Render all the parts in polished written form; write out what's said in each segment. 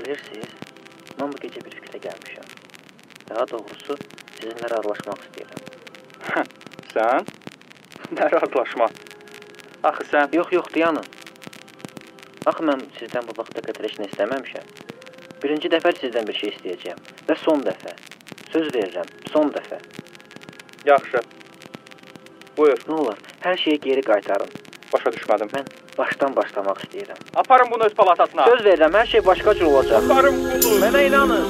Bilirsiniz, mən bu gecə bir fikrə gəlmişəm. Daha doğrusu, sizinlə razılaşmaq istəyirəm. Sən? Nə razılaşma? Axı sən... Yox, dayanın. Axı mən sizdən bu vaxta qədər heç nə istəməmişəm. Birinci dəfə sizdən bir şey istəyəcəyəm. Və son dəfə. Söz verirəm, son dəfə. Yaxşı. Buyur. Nə olar, hər şeyi geri qaytarın. Başa düşmədim. Mən başdan başlamaq istəyirəm. Aparın bunu öz palatasına. Söz verirəm, hər şey başqa cür olacaq. Aparın bunu. Mənə inanın.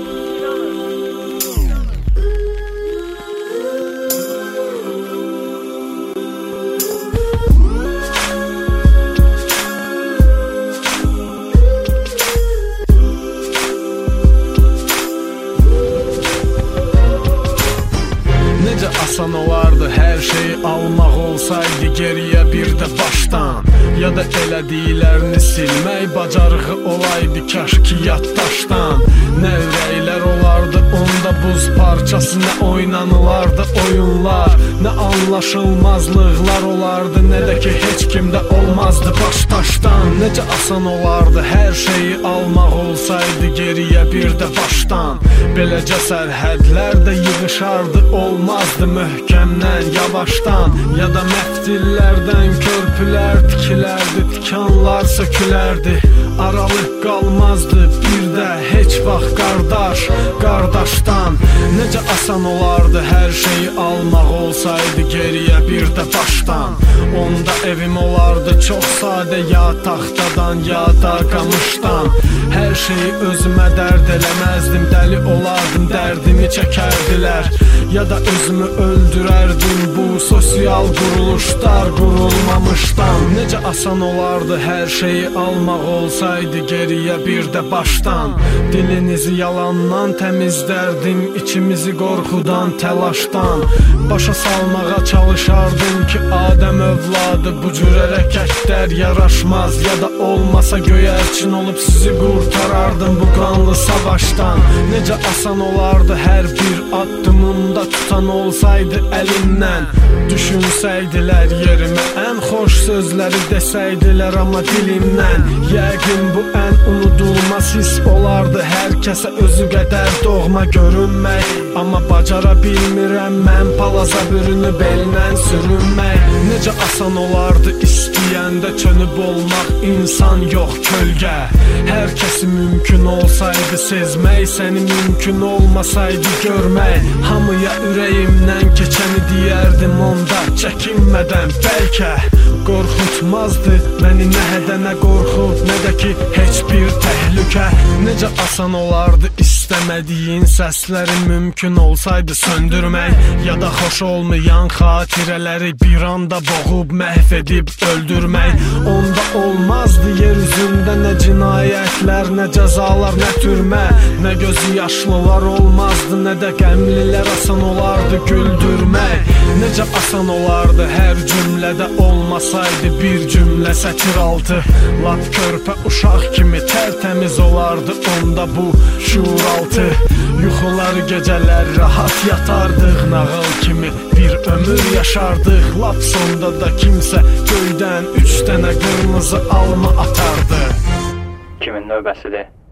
Necə asan olardı hər şeyi almaq olsaydı geriyə bir də başdan. Ya da elədiklərini silmək bacarığı olaydı kaş ki yaddaşdan. Nə ürəklər olardı onda buz parçası, nə oynanılardı oyunlar, nə anlaşılmazlıqlar olardı, nə də ki heç kimdə olmazdı baş daşdan. Necə asan olardı hər şeyi almaq olsaydı geriyə bir də başdan. Beləcə sərhədlər də yığışardı, olmazdı möhkəmdən yavaşdan. Ya da məftillərdən körpülər tikilərdi, tikanlar sökülərdi, aralıq qalmazdı bir də heç vaxt qardaşdan. Necə asan olardı hər şeyi almaq olsaydı geriyə bir də başdan. Onda evim olardı çox sadə, ya taxtadan ya da qamışdan. Hər şeyi özümə dərd eləməzdim, dəli olardım, dərdimi çəkərdilər, ya da özümü öldürərdim bu sosial quruluşlar qurulmamışdan. Necə asan olardı hər şeyi almaq olsaydı geriyə bir də başdan. Dilinizi yalandan təmizlərdim, içimizi qorxudan, təlaşdan. Başa salmağa çalışardım ki Adəm övladı bu cür hərəkətlər yaraşmaz, ya da olmasa göyərçin olub sizi qurtarardım bu qanlı savaşdan. Necə asan olardı hər bir addımımda tutan olsaydı əlimdən. Düşünsəydilər yerimə ən xoş sözləri desəydilər, amma dilimdən. Yəqin bu ən unudulmaz hiss olardı, hər kəsə özü qədər doğma görünmək. Amma bacara bilmirəm mən palaza bürünü belinən sürünmək. Necə asan olardı istəyəndə çönüb olmaq, insan yox kölgə. Hər kəsi mümkün olsaydı sezmək, səni mümkün olmasaydı görmək. Hamıya ürəyimdən keçəni deyərdim onda çəkinmədən, bəlkə qorxutmazdı məni nə hədə nə qorxu, nə də ki heç bir təhlükə. Necə asan olardı istəmədiyin səsləri mümkün olsaydı söndürmək, ya da xoş olmayan xatirələri bir anda boğub məhv edib öldürmək. Onda olmazdı yer üzündə nə cinayətlər, nə cəzalar, nə türmə, nə gözü yaşlılar olmazdı, nə də qəmlilər. Asan olardı güldürmək. Necə asan olardı hər cümlədə olmasaydı bir cümlə sətir altı. Lap körpə uşaq kimi tərtəmiz olardı onda bu şuur altı. Yuxular gecələr rahat yatardıq, nağıl kimi bir ömür yaşardıq. Lap sonda da kimsə göydən 3 dənə qırmızı alma atardı. Kimin növbəsidir?